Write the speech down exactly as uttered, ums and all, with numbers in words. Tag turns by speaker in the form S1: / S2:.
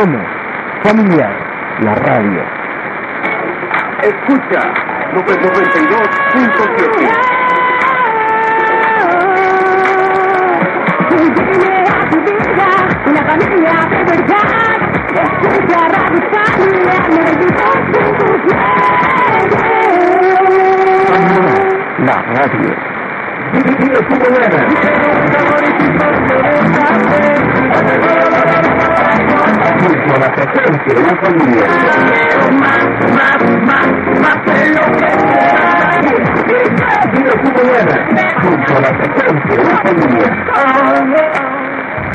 S1: Somos Familiar, la radio.
S2: Escucha, noventa y dos punto siete.
S3: Dime a tu vida, una familia de verdad. Escucha Radio Familia, noventa y dos punto siete.
S1: La radio.
S2: Dile su buena. Junto a la presencia de la familia. Más, más, más, más de lo que sea. Dile su buena. Junto a la presencia de la familia.